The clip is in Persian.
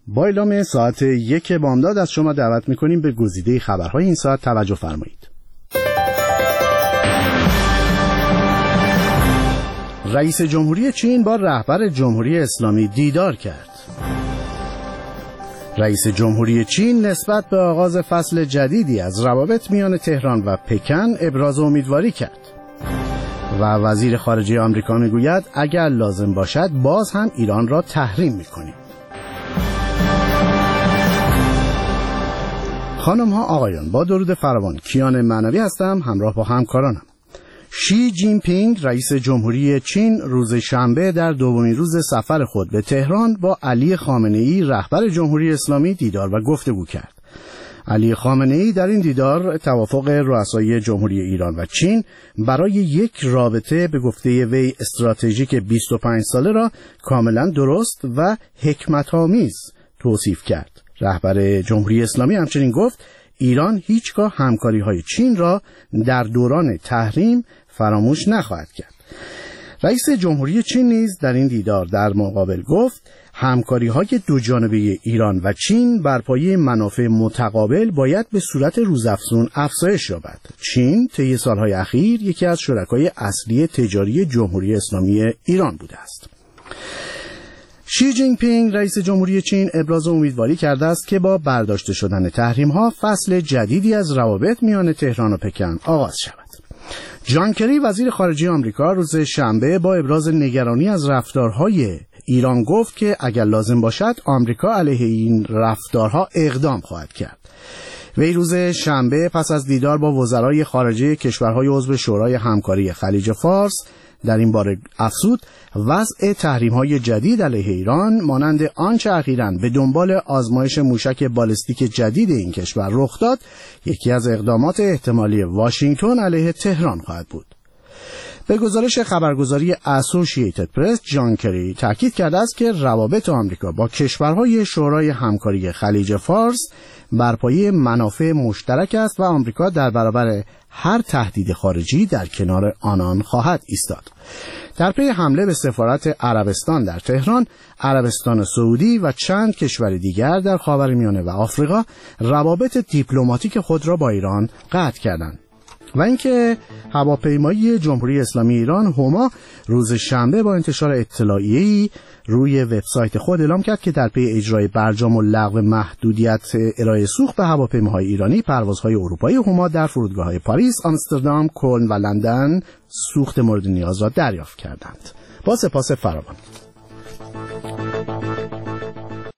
با اعلام ساعت 1 بامداد از شما دعوت می‌کنیم به گزیده خبرهای این ساعت توجه فرمایید. رئیس جمهوری چین با رهبر جمهوری اسلامی دیدار کرد. رئیس جمهوری چین نسبت به آغاز فصل جدیدی از روابط میان تهران و پکن ابراز امیدواری کرد. و وزیر خارجه آمریکا میگوید اگر لازم باشد باز هم ایران را تحریم می‌کنیم. خانم ها آقایان، با درود فراوان کیان معنوی هستم، همراه با همکارانم. شی جین پینگ رئیس جمهوری چین روز شنبه در دومین روز سفر خود به تهران با علی خامنه‌ای رهبر جمهوری اسلامی دیدار و گفتگو کرد. علی خامنه‌ای در این دیدار توافق رؤسای جمهوری ایران و چین برای یک رابطه به گفته وی استراتژیک 25 ساله را کاملا درست و حکمت‌آمیز توصیف کرد. رهبر جمهوری اسلامی همچنین گفت ایران هیچگاه همکاری‌های چین را در دوران تحریم فراموش نخواهد کرد. رئیس جمهوری چین نیز در این دیدار در مقابل گفت همکاری‌های دوجانبه ایران و چین بر پایه منافع متقابل باید به صورت روزافزون افزایش یابد. چین طی سالهای اخیر یکی از شرکای اصلی تجاری جمهوری اسلامی ایران بوده است. شی جین پینگ رئیس جمهوری چین ابراز امیدواری کرده است که با برداشته شدن تحریم‌ها فصل جدیدی از روابط میان تهران و پکن آغاز شود. جان کری وزیر خارجه آمریکا روز شنبه با ابراز نگرانی از رفتارهای ایران گفت که اگر لازم باشد آمریکا علیه این رفتارها اقدام خواهد کرد. وی روز شنبه پس از دیدار با وزرای خارجه کشورهای عضو شورای همکاری خلیج فارس در این باره افزود وضع تحریم‌های جدید علیه ایران مانند آنچه اخیراً به دنبال آزمایش موشک بالستیک جدید این کشور رخ داد یکی از اقدامات احتمالی واشنگتن علیه تهران خواهد بود. به گزارش خبرگزاری اسوسییتد پرس، جان کری تاکید کرده است که روابط آمریکا با کشورهای شورای همکاری خلیج فارس بر پایه منافع مشترک است و آمریکا در برابر هر تهدید خارجی در کنار آنان خواهد ایستاد. در پی حمله به سفارت عربستان در تهران، عربستان سعودی و چند کشور دیگر در خاورمیانه و آفریقا روابط دیپلماتیک خود را با ایران قطع کردند. و اینکه هواپیمایی جمهوری اسلامی ایران هما روز شنبه با انتشار اطلاعیه‌ای روی وبسایت خود اعلام کرد که در پی اجرای برجام و لغو محدودیت ارائه سوخت به هواپیماهای ایرانی، پروازهای اروپایی هما در فرودگاه‌های پاریس، آمستردام، کلن و لندن سوخت مورد نیاز را دریافت کردند. با سپاس فراوان.